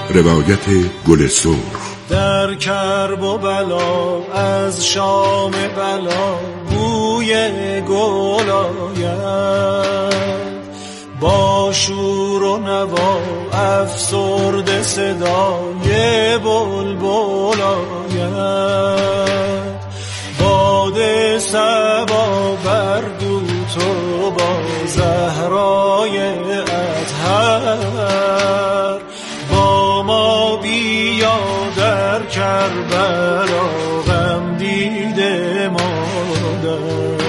روایت گل سرخ. در کرب و بلا از شام بلا بوی گل آید، با شور و نوا افسرده صدای بلبل آید، باد صبا بر دوت و با زهرای اطهر، با ما بیا در کربلا غم دیده مادر.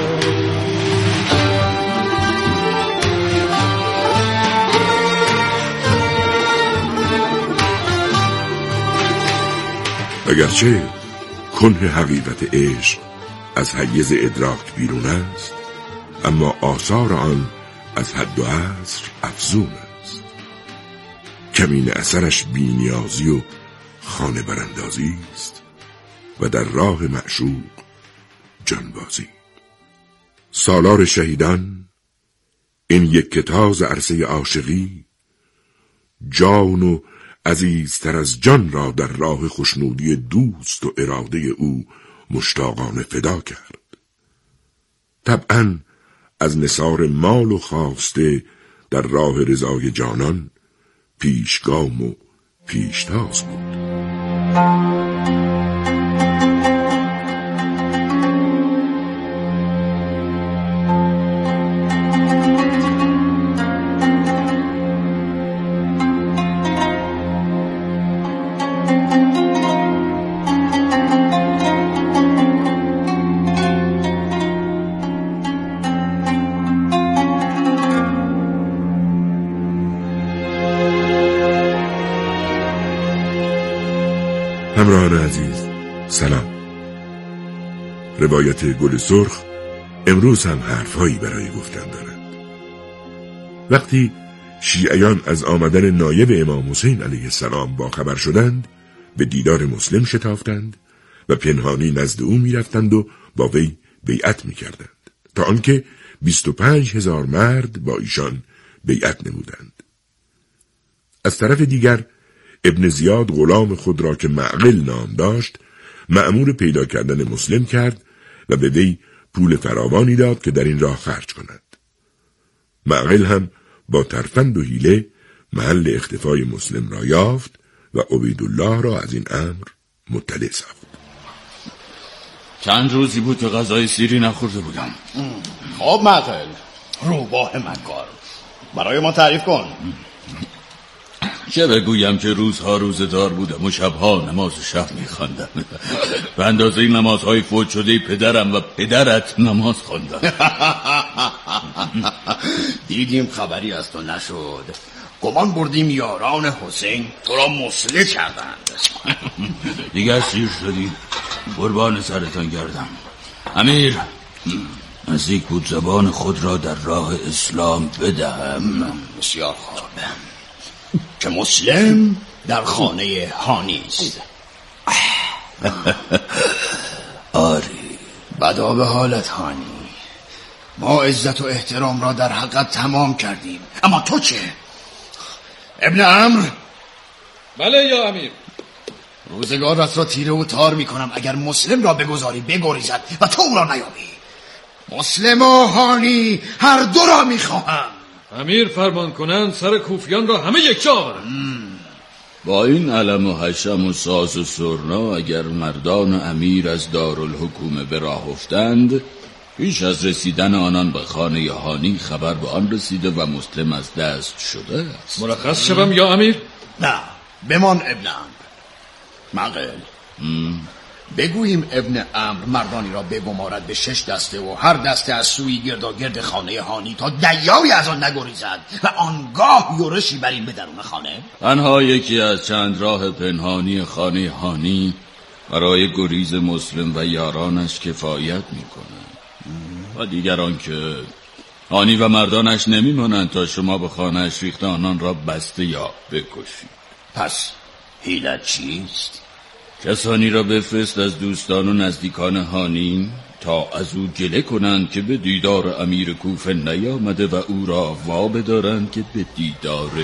اگرچه کنه حقیقت عشق از حیز ادراک بیرون است، اما آثار آن از حد و حصر افزون است. کمین اثرش بی‌نیازی و خانه براندازی است و در راه معشوق جانبازی. سالار شهیدان، این یک کتاز عرصه عاشقی، جان و عزیزتر از جان را در راه خوشنودی دوست و اراده او مشتاقانه فدا کرد. طبعاً از نثار مال و خواسته در راه رضای جانان پیشگام و پیشتاز بود. همراهان عزیز، سلام. روایت گل سرخ امروز هم حرفهایی برای گفتن دارد. وقتی شیعیان از آمدن نایب امام حسین علیه السلام با خبر شدند، به دیدار مسلم شتافتند و پنهانی نزد او میرفتند و با وی بیعت میکردند، تا آنکه 25,000 مرد با ایشان بیعت نمودند. از طرف دیگر ابن زیاد غلام خود را که معقل نام داشت مأمور پیدا کردن مسلم کرد و به وی پول فراوانی داد که در این راه خرج کند. معقل هم با ترفند و حیله محل اختفای مسلم را یافت و عبیدالله را از این امر مطلع ساخت. چند روزی بود که غذای سیری نخورده بودم. خب معقل، روباه مکار، برای ما تعریف کن. چه بگویم که روزها روزدار بودم و شبها نماز شب می‌خواندم. به اندازه نمازهای فوت شده پدرم و پدرت نماز خواندم. دیدیم خبری از تو نشد، گمان بردیم یاران حسین تو را مسلح کردند. دیگر سیر شدی، قربان سرتان گردم. امیر، نزدیک بود زبان خود را در راه اسلام بدهم. بسیار خوب، که مسلم در خانه هانی است. آری، بدا به حالت هانی. ما عزت و احترام را در حقت تمام کردیم، اما تو چه؟ ابن عمرو. بله یا امیر. روزگارت را تیره و تار می کنم اگر مسلم را بگذاری بگریزد و تو او را نیابی. مسلم و هانی هر دو را می خواهم. امیر فرمان کنند سر کوفیان را همه یک جا آورند. با این علم و حشم و ساز و سرنا اگر مردان امیر از دارالحکومه به راه افتند، پیش از رسیدن آنان به خانه هانی خبر به آن رسیده و مسلم از دست شده است. مرخص شوم یا امیر؟ نه، بمان ابن عمرو. معقل، بگوییم ابن عمرو مردانی را بگمارد به 6 دسته و هر دسته از سوی گرد خانه هانی تا دیاری از آن نگریزد و آنگاه یورشی بریم به درون خانه. تنها یکی از چند راه پنهانی خانه هانی برای گریز مسلم و یارانش کفایت میکنه و دیگران که هانی و مردانش نمیمانند تا شما به خانهش ریخته آنان را بسته یا بکشید. پس حیلت چیست؟ کسانی را بفرست از دوستان و نزدیکان هانی تا از او گله کنند که به دیدار امیر کوفه نیامده و او را وابه دارند که به دیدار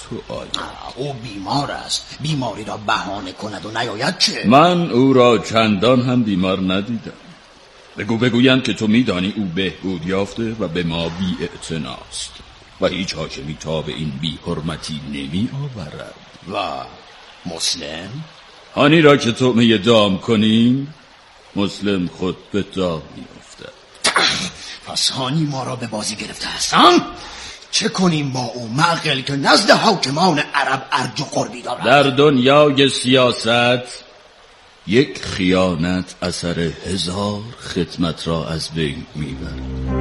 سؤال. او بیمار است، بیماری را بهانه کند و نیاید چه؟ من او را چندان هم بیمار ندیدم. بگویند که تو میدانی او بهبود یافته و به ما بی اعتناست و هیچ حاکمی تا به این بی حرمتی نمی آورد. و مسلم؟ هانی را که طعمه دام کنیم، مسلم خود به دام می افتد. پس هانی ما را به بازی گرفته است. چه کنیم با او معقل که نزد حاکمان عرب ارج و قربی دارد؟ در دنیای سیاست یک خیانت اثر 1000 خدمت را از بین میبرد.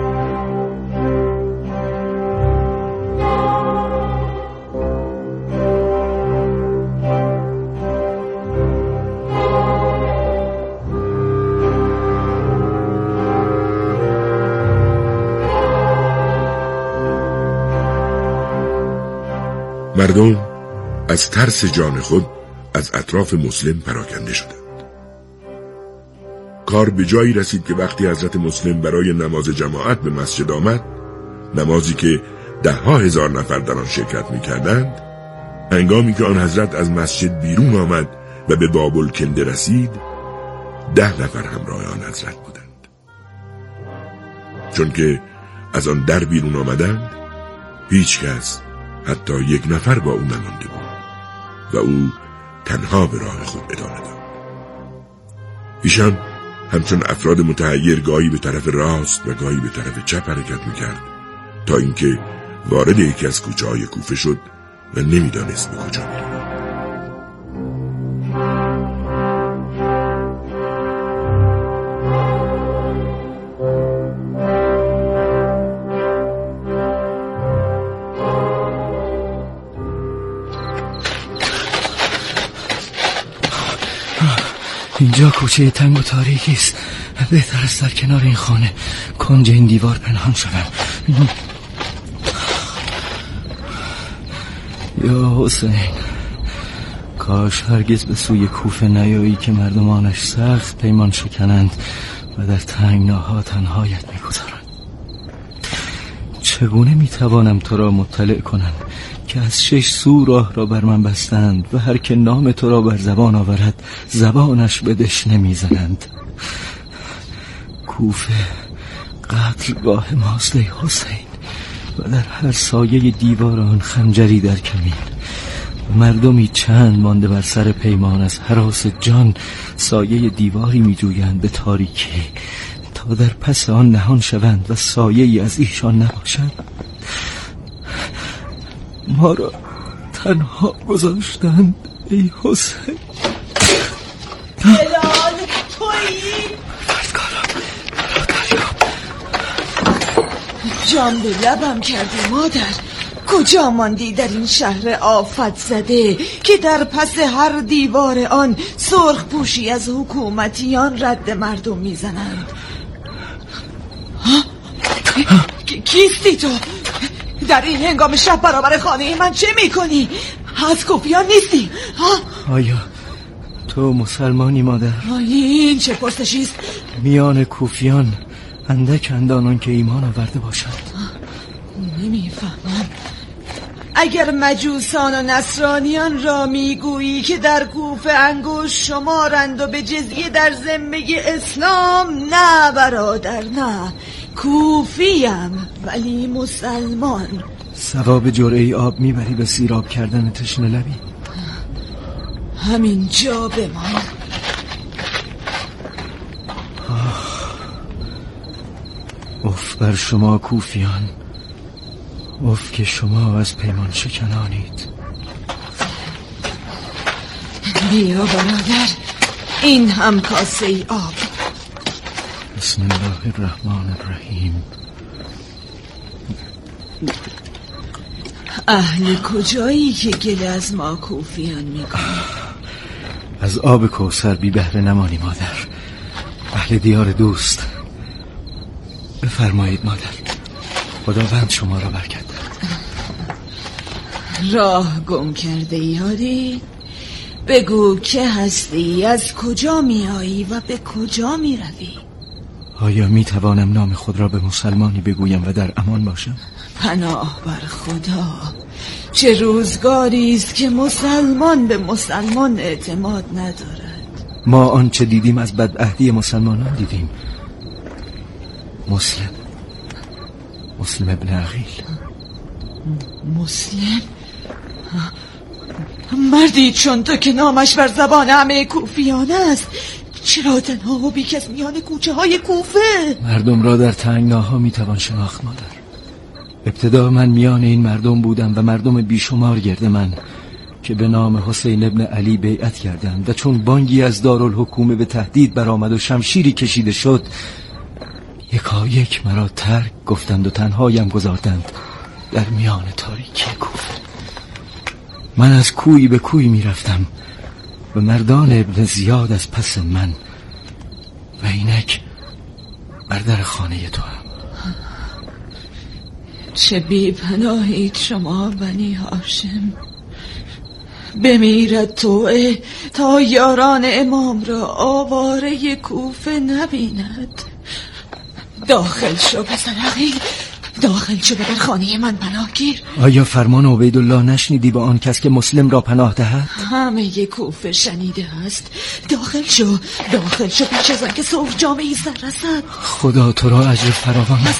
مردم از ترس جان خود از اطراف مسلم پراکنده شدند. کار به جایی رسید که وقتی حضرت مسلم برای نماز جماعت به مسجد آمد، نمازی که 10,000 نفر در آن شرکت می‌کردند، هنگامی که آن حضرت از مسجد بیرون آمد و به باب الکنده رسید، 10 نفر همراه آن حضرت بودند. چون که از آن در بیرون آمدند، هیچ کس حتی 1 نفر با او نمانده بود و او تنها به راه خود ادامه داد. ایشان همچون افراد متحیر گاهی به طرف راست و گاهی به طرف چپ حرکت میکرد تا اینکه وارد یکی از کوچه‌های کوفه شد و نمیدانست به کجا میرود. اینجا کوچه تنگ و تاریکی است. بهتر است در کنار این خانه کنج این دیوار پنهان شدم. یا حسین، کاش هرگز به سوی کوفه نیایی که مردمانش سخت پیمان شکنند و در تنگناها تنهایت میگذارند. چگونه میتوانم تو را مطلع کنم که از 6 سو راه را بر من بستند و هر که نام تو را بر زبان آورد زبانش به دشنه میزنند. کوفه قتلگاه ماست ای حسین و در هر سایه دیوار آن خنجری در کمین. مردمی چند مانده بر سر پیمان از هراس جان سایه دیواری می جویند به تاریکی تا در پس آن نهان شوند و سایه‌ای از ایشان نباشد. ما را تنها گذاشتند ای حسین. بلال تویی؟ جام به لبم کردی مادر. کجا ماندی در این شهر آفت زده که در پس هر دیوار آن سرخ پوشی از حکومتیان رد مردم میزنند؟ کیستی تو؟ در این هنگام شب برابر خانه من چه میکنی؟ از کوفیان نیستی؟ آیا تو مسلمانی مادر؟ این چه پرسشیست؟ میان کوفیان اندک اندانان که ایمان آورده باشد. نمیفهمم. اگر مجوسان و نصرانیان را میگویی که در کوفه انگشت شمارند و به جزیه در ذمه اسلام، نه برادر نه، کوفیم ولی مسلمان. ثواب جرعه آب میبری به سیراب کردن تشنه لبی؟ همین جا بمان. اف بر شما کوفیان، اف که شما از پیمان شکنانید. بیا برادر، این هم کاسه آب. بسم الله الرحمن الرحیم. اهل کجایی که گله از ما کوفیان میکنی؟ از آب کوثر بی بهره نمانی مادر. اهل دیار دوست. بفرمایید مادر، خداوند شما را برکت دهد. راه گم کرده یادی؟ بگو که هستی، از کجا می آیی و به کجا می روی؟ آیا می توانم نام خود را به مسلمانی بگویم و در امان باشم؟ پناه بر خدا، چه روزگاری است که مسلمان به مسلمان اعتماد ندارد. ما آنچه دیدیم از بدعهدی مسلمانان دیدیم. مسلم ابن عقیل. مسلم؟ مردی چون تو که نامش بر زبان همه کوفیان است، چرا تنها و بیکس میان کوچه های کوفه؟ مردم را در تنگناها میتوان شناخت مادر. ابتدا من میان این مردم بودم و مردم بیشمار گرد من که به نام حسین ابن علی بیعت کردند و چون بانگی از دارالحکومه به تهدید برآمد و شمشیری کشیده شد، یکایک مرا ترک گفتند و تنهایم گذاردند در میان تاریکی کوفه. من از کوی به کوی میرفتم و مردان ابن زیاد از پس من و اینک بر در خانه تو هم. چه بی پناهید شما بنی هاشم. بمیرد توعه تا یاران امام را آواره کوفه نبیند. داخل شو پسر عقیل، داخل شو در خانه من پناه گیر. آیا فرمان عبیدالله نشنیدی به آن کس که مسلم را پناه دهد؟ همه کوفه شنیده است. داخل شو پیش از آن که صبح جامعی سر رسد. خدا تو را اجر فراوان است.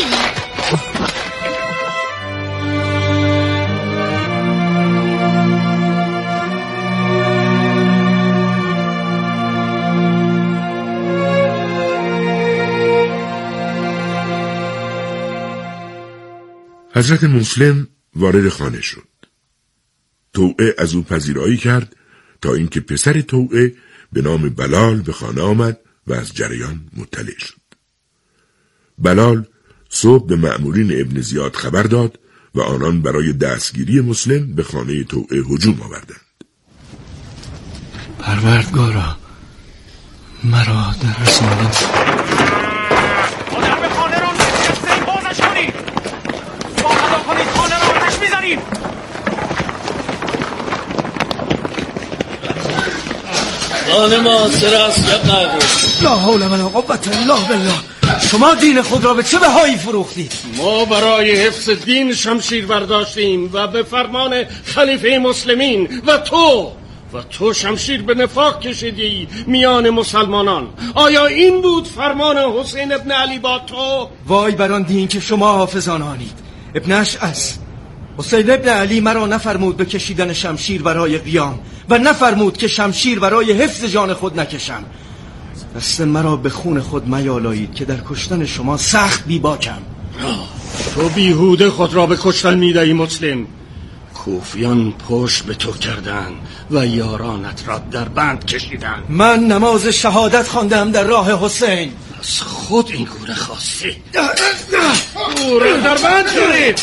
حضرت مسلم وارد خانه شد. توعه از او پذیرایی کرد تا اینکه پسر توعه به نام بلال به خانه آمد و از جریان مطلع شد. بلال صبح به مأمورین ابن زیاد خبر داد و آنان برای دستگیری مسلم به خانه توعه هجوم آوردند. پروردگارا مرا در رسانه خانه معاصر است ابن عقیل. لا حول ولا قوة الا بالله. شما دین خود را به چه بهایی فروختید؟ ما برای حفظ دین شمشیر برداشتیم و به فرمان خلیفه مسلمین و تو شمشیر به نفاق کشیدی میان مسلمانان. آیا این بود فرمان حسین ابن علی با تو؟ وای بر آن دین که شما حافظان آنید. ابن اشعث، حسین ابن علی مرا نفرمود به کشیدن شمشیر برای قیام و نفرمود که شمشیر برای حفظ جان خود نکشم. دست مرا به خون خود میالایید که در کشتن شما سخت بیباکم. تو بیهوده خود را به کشتن میدهی مسلم. کوفیان پشت به تو کردند و یارانت را در بند کشیدند. من نماز شهادت خواندم در راه حسین. از خود این گونه خواستی. او را در بند کنید.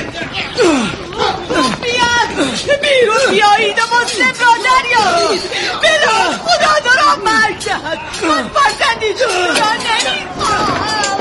بیرون بیایید و مسلم را دریابید. بدان خدا دارم مرگ دهد. من فرزندیتون را نمیخواهم.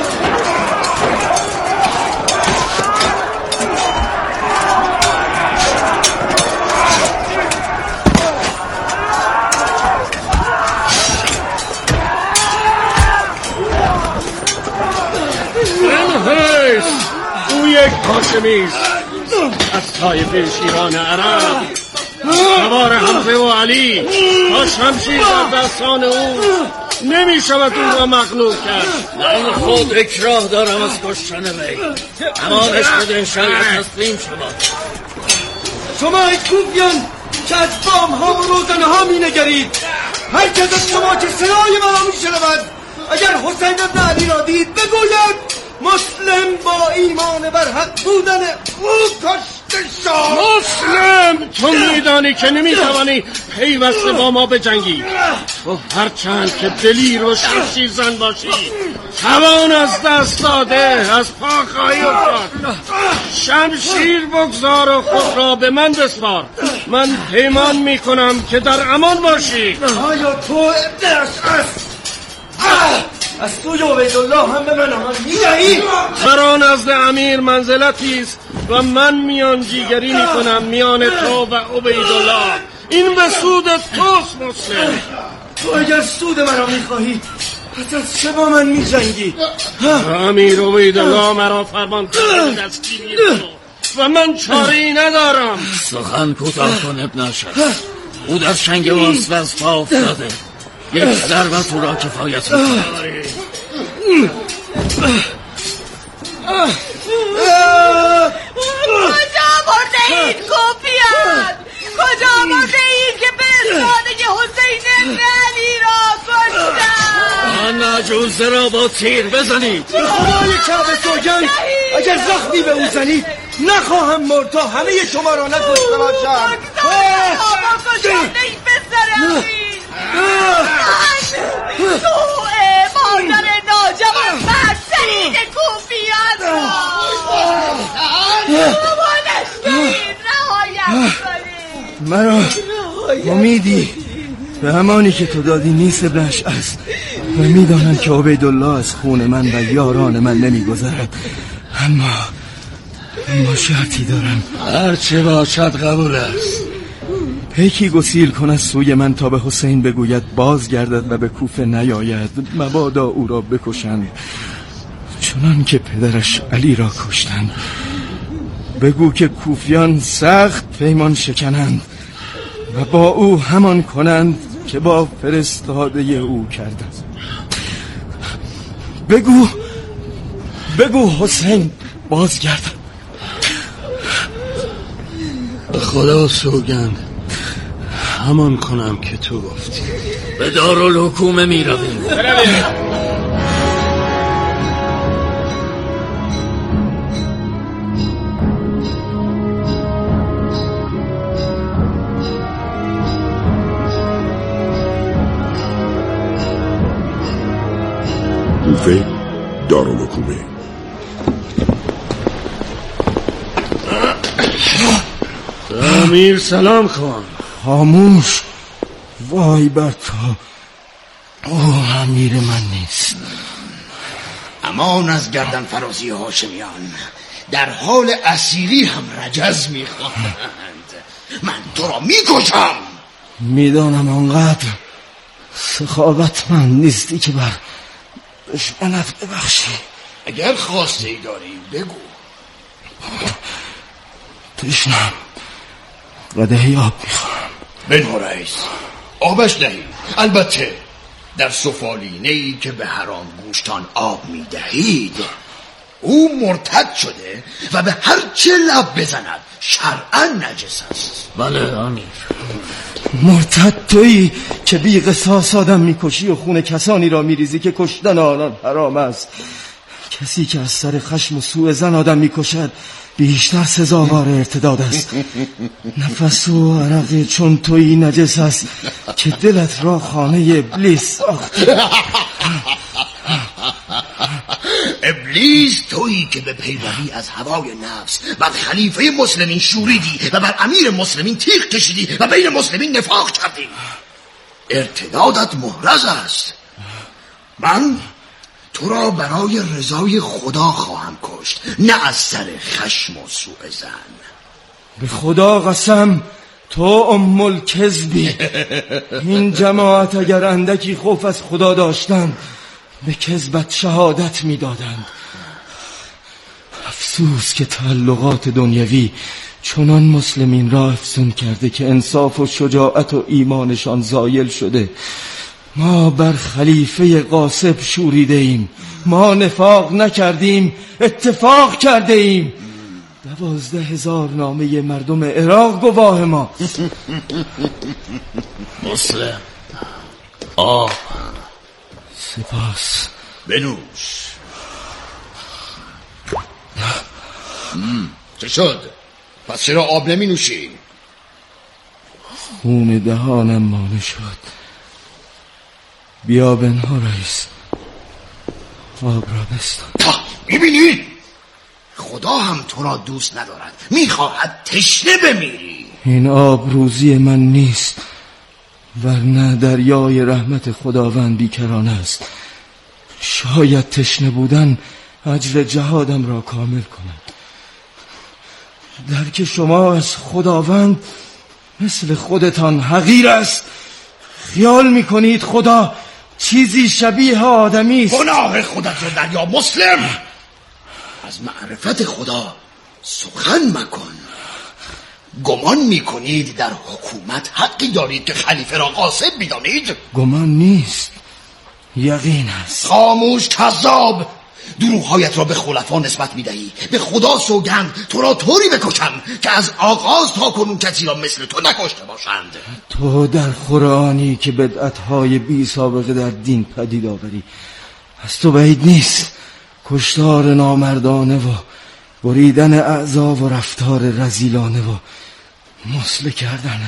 او یک هاشمی است از طایفه شیران عرب، سوار حمزه و علی. تا شمشیر در دستان او نمی شود او را مغلوب کرد. من خود اکراه دارم از کشتن وی. امانش بده انشاءالله تسلیم شما کوفیان که از بام ها و روزنه ها می نگرید، هر کس از شما که صدای مرا می شنود اگر حسین ابن علی را دید بگوید مسلم با ایمان بر حق بودن او کشته شد. مسلم، تو میدانی که نمیتوانی پیوسته با ما بجنگی. تو هرچند که دلیر و شمشیرزن باشی توان از دست داده، از پا خواهی افتاد. شمشیر بگذار و خود را به من بسپار. من پیمان میکنم که در امان باشی. آیا تو ابن اشعث از سوی عبیدالله هم به من آمان میدهی؟ برا نزد امیر منزلتی است و من میان جیگری میکنم میان تو و عبیدالله. این به سود توست مسلم. تو اگر سود مرا میخواهی پس از چه با من میجنگی؟ امیر عبیدالله مرا فرمان کرده دستگیری تو. و من چاره‌ای ندارم. سخن کوتاه کن ابن اشرف. او در چنگ واسوس پا افتاده. یک ضربت او را کفایت می‌کند. کجا برده اید کوفیان؟ کجا برده اید که فرزانه حسین ابن علی را کشتن؟ آن عجوزه را با تیر بزنید. خدای کعبه سوگند اگر زخمی به او زنید نخواهم مرد تا همه شما را نکشته باشم. کشته این پسر امین مادر ناجوان بدترین کوفیان را مامانش کنید، رهایت کنید. مرا امیدی به همانی که تو دادی نیست ابن اشعث و میدانم که عبیدالله از خون من و یاران من نمیگذرد، اما شرطی دارم. هرچه باشد قبول است. پیکی گسیل کند سوی من تا به حسین بگوید بازگردد و به کوفه نیاید، مبادا او را بکشند چنان که پدرش علی را کشتند. بگو که کوفیان سخت پیمان شکنند و با او همان کنند که با فرستاده او کردند. بگو حسین بازگردد. به خدا سوگند همان کنم که تو گفتی. به دارالحکومه می رویم. کوفه دارالحکومه. امیر سلام کن. خاموش. وای بر تو، او امیر من نیست. امان از گردن فرازی هاشمیان، در حال اسیری هم رجز میخواهند. من تو را میکشم. میدانم آنقدر سخاوتمند نیستی که بر دشمنت ببخشی. اگر خواسته ای داری بگو. تشنم قدحی آب میخوام. بنو رئیس، آبش دهی. البته در سفالینه‌ای که به حرام گوشتان آب میدهید او مرتد شده و به هر چه لب بزند شرعاً نجس است. بله امیر. مرتد تویی که بی قصاص آدم میکشی و خون کسانی را میریزی که کشتن آنان حرام است. کسی که از سر خشم و سوء ظن آدم میکشد بیشتر سزاوار ارتداد است. نفس و عرق چون تویی نجس است که دلت را خانه ابلیس ساخته. ابلیس تویی که به پیروی از هوای نفس بر خلیفه مسلمین شوریدی و بر امیر مسلمین تیغ کشیدی و بین مسلمین نفاق کردی. ارتدادت محرز است. من تو را برای رضای خدا خواهم کشت، نه از سر خشم و سوء ظن. به خدا قسم تو ام الکذبی. این جماعت اگر اندکی خوف از خدا داشتند به کذبت شهادت میدادند. افسوس که تعلقات دنیوی چنان مسلمین را افزون کرده که انصاف و شجاعت و ایمانشان زایل شده. ما بر خلیفه غاصب شوریده ایم، ما نفاق نکردیم، اتفاق کرده ایم. 12,000 نامه مردم عراق گواه ما. مسلم آب. سپاس. بنوش. چه شد؟ پس چرا آب نمی نوشی؟ خون دهانم مانع شد. بیا بنها رئیس، آب را بستان. میبینی؟ خدا هم تو را دوست ندارد، میخواهد تشنه بمیری. این آب روزی من نیست، ورنه دریای رحمت خداوند بیکرانه است. شاید تشنه بودن اجر جهادم را کامل کند. درک شما از خداوند مثل خودتان حقیر است. خیال میکنید خدا چیزی شبیه آدمی است. گناه خودت را دریا مسلم. از معرفت خدا سخن مکن. گمان میکنید در حکومت حقی دارید که خلیفه را غاصب میدانید؟ گمان نیست، یقین است. خاموش کذاب، دروغ‌هایت را به خلفا نسبت میدهی. به خدا سوگند تو را طوری بکشم که از آغاز تا کنون کسی را مثل تو نکشته باشند. تو در قرآنی که بدعت‌های بی سابقه در دین پدید آوری، از تو بعید نیست کشتار نامردانه و بریدن اعضا و رفتار رذیلانه و مسله کردن.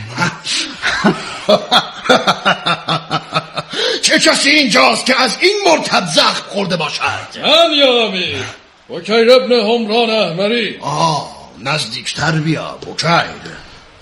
چه کسی اینجاست که از این مرتب زخم خورده باشد؟ من یا امیر بکیر ابن حمران احمری. نزدیکتر بیا بکیر.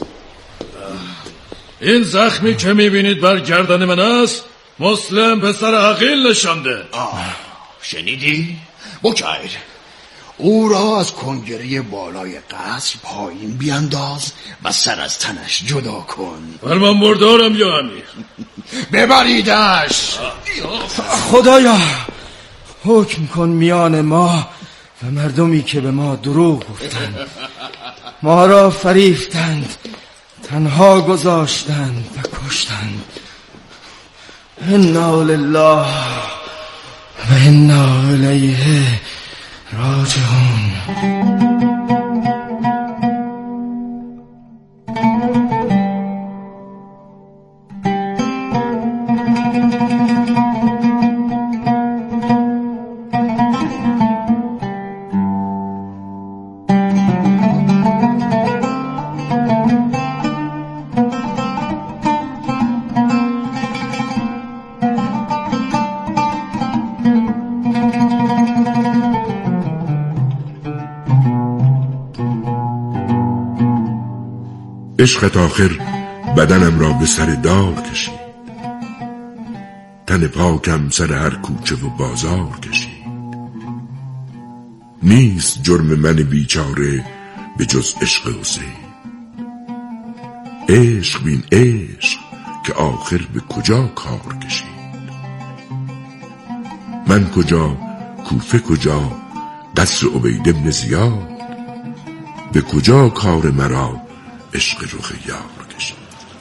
این زخمی که میبینید بر گردن من است مسلم پسر عقیل نشانده. شنیدی؟ بکیر او را از کنگره بالای قصر پایین بیانداز و سر از تنش جدا کن. فرمان بردارم یا امیر. ببریدش. خدایا حکم کن میان ما و مردمی که به ما دروغ گفتند، ما را فریفتند، تنها گذاشتند و کشتند. انا لله و انا الیه راجعون. عشقت آخر بدنم را به سر دار کشید، تن پاکم سر هر کوچه و بازار کشید. نیست جرم من بیچاره به جز عشق حسین. عشق بین عشق که آخر به کجا کار کشید. من کجا، کوفه کجا، قصر عبید بن زیاد، به کجا کار مرا عشق رخ یار کشید.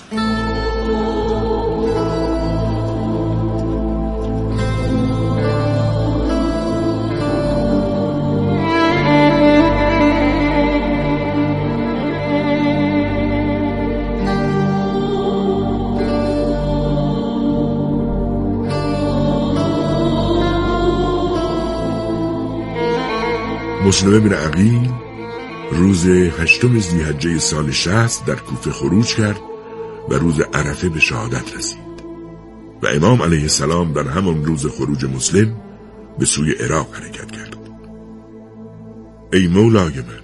مسلم بن عقیل روز 8 ذی‌حجه سال 60 در کوفه خروج کرد و روز عرفه به شهادت رسید و امام علیه السلام در همان روز خروج مسلم به سوی عراق حرکت کرد. ای مولای من،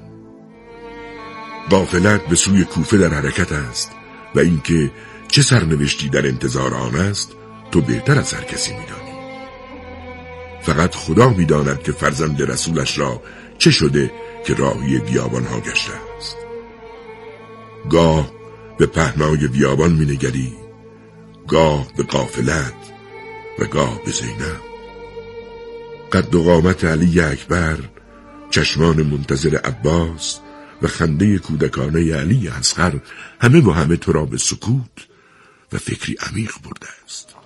قافلت به سوی کوفه در حرکت است و اینکه چه سرنوشتی در انتظار آن است تو بهتر از هر کسی می‌دانی. فقط خدا می‌داند که فرزند رسولش را چه شده که راهی بیابان‌ها گشته است. گاه به پهنای بیابان می‌نگری، گاه به قافلت و گاه به زینب. قد و قامت علی اکبر، چشمان منتظر عباس و خنده کودکانه علی اصغر همه و همه تو را به سکوت و فکری عمیق برده است.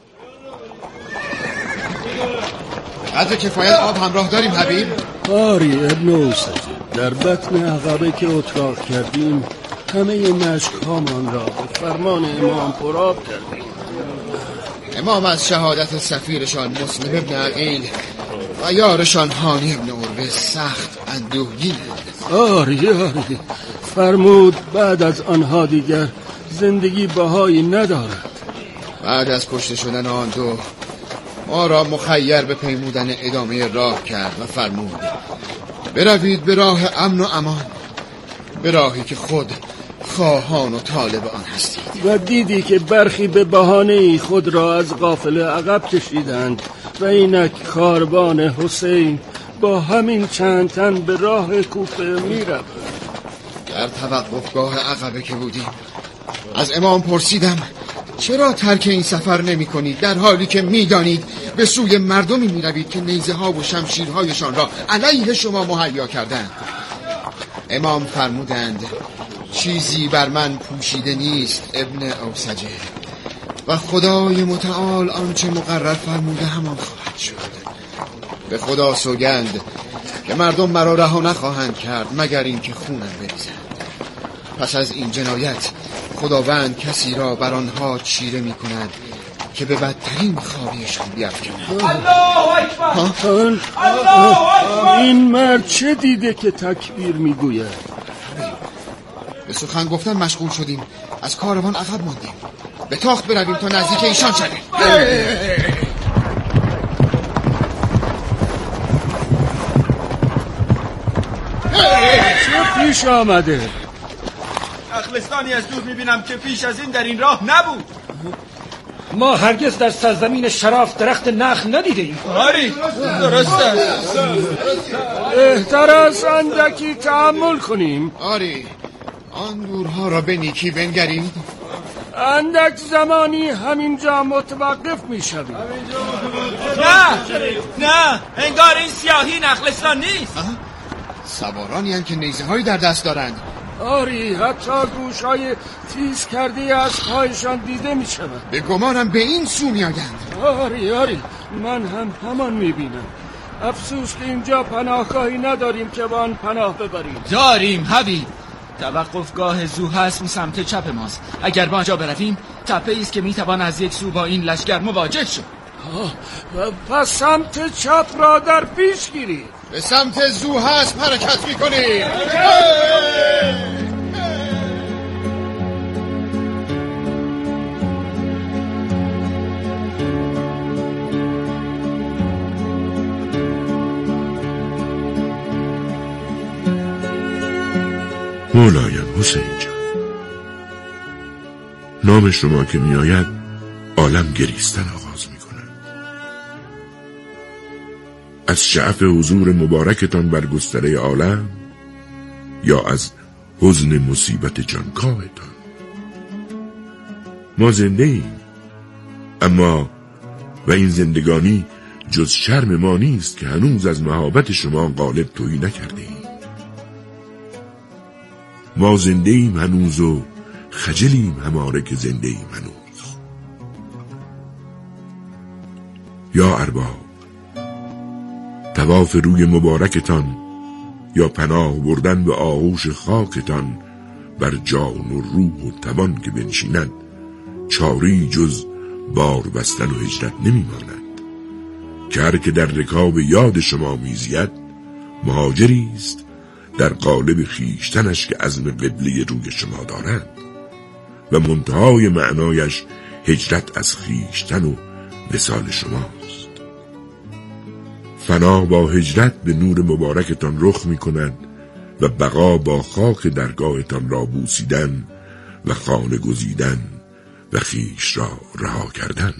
قدر کفایت آب همراه داریم حبیب؟ آری ابن اوسط، در بطن عقبه که اتراق کردیم همه مشک هامان را به فرمان امام پرآب کردیم. امام از شهادت سفیرشان مسلم ابن عقیل و یارشان هانی ابن عروه سخت اندوهگین بود. آری فرمود بعد از آنها دیگر زندگی بهایی ندارد. بعد از کشته شدن آن دو ما را مخیر به پیمودن ادامه راه کرد و فرمود بروید به راه امن و امان، به راهی که خود خواهان و طالب آن هستید. و دیدی که برخی به بهانه خود را از قافله عقب کشیدند و اینک کاروان حسین با همین چند تن به راه کوفه می رفت. در توقفگاه عقبه که بودیم از امام پرسیدم چرا ترک این سفر نمی کنید در حالی که می دانید به سوی مردمی می روید که نیزه ها و شمشیرهایشان را علیه شما مهیا کردند. امام فرمودند چیزی بر من پوشیده نیست ابن اوسجه و خدای متعال آنچه مقرر فرموده همان خواهد شد. به خدا سوگند که مردم مرا رها نخواهند کرد مگر اینکه خونم بریزند. پس از این جنایت خداوند کسی را بر آنها چیره می کند که به بدترین خواریشان بیفکند. الله اکبر! الله اکبر! این مرد چه دیده که تکبیر میگوید؟ به سخن گفتن مشغول شدیم، از کاروان عقب ماندیم. به تاخت برویم تا نزدیک ایشان شویم. چه پیش آمده؟ نخلستانی از دور میبینم که پیش از این در این راه نبود. ما هرگز در سرزمین شراف درخت نخل ندیده ایم. آری درسته. بهتر است اندکی تحمل کنیم. آری آن دورها را به نیکی بنگرید. اندک زمانی همینجا متوقف میشویم. نه انگار این سیاهی نخلستان نیست. سوارانی هستند که نیزه هایی در دست دارند. آری حتی گوشهای تیز کرده از پایشان دیده می شود. به گمانم به این سو می آیند. آری من هم همان می بینم. افسوس که اینجا پناهگاهی نداریم که با آن پناه ببریم. داریم حبیب. توقفگاه زوحسم سمت چپ ماست. اگر با آنجا برویم تپه ایست که می توان از یک سو با این لشکر مواجه شد. پس سمت چپ را در پیش گیرید. به سمت زوحسم حرکت می کنیم. مولایم حسین جان، نام شما که می آید عالم گریستن آغاز می کند. از شعف حضور مبارکتان بر گستره عالم یا از حزن مصیبت جانکاهتان؟ ما زنده ایم، اما و این زندگانی جز شرم ما نیست که هنوز از مهابت شما غالب تویی نکرده ایم. ما زنده ایم هنوز و خجلیم هماره که زنده ایم هنوز. یا ارباب، طواف روی مبارکتان یا پناه بردن به آغوش خاکتان بر جان و روح و توان که بنشیند چاری جز بار بستن و هجرت نمی ماند. که هر که در رکاب یاد شما میزید مهاجری است در قالب خیشتنش که عزم قبله روی شما دارند و منتهای معنایش هجرت از خیشتن و وصال شماست. فنا با هجرت به نور مبارکتان رخ می کند و بقا با خاک درگاهتان را بوسیدن و خانه گزیدن و خیش را رها کردن.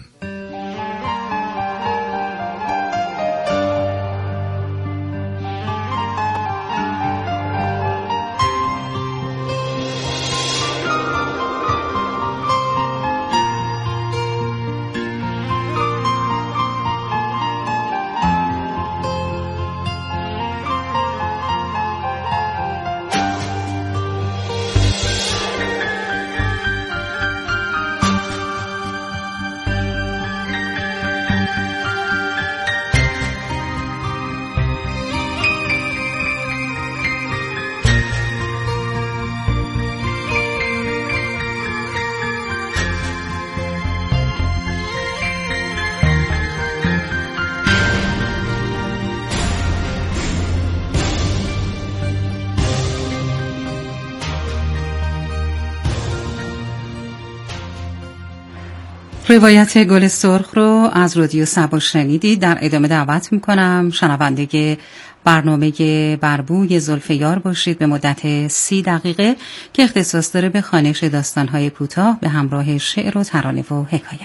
روایت گل سرخ رو از رادیو صبا شنیدید. در ادامه دعوت میکنم شنونده برنامه بربوی زلفیار باشید به مدت 30 دقیقه که اختصاص داره به خوانش داستان‌های کوتاه به همراه شعر و ترانه و حکایت.